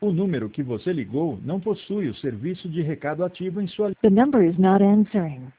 O número que você ligou não possui o serviço de recado ativo em sua lista. The number is not answering.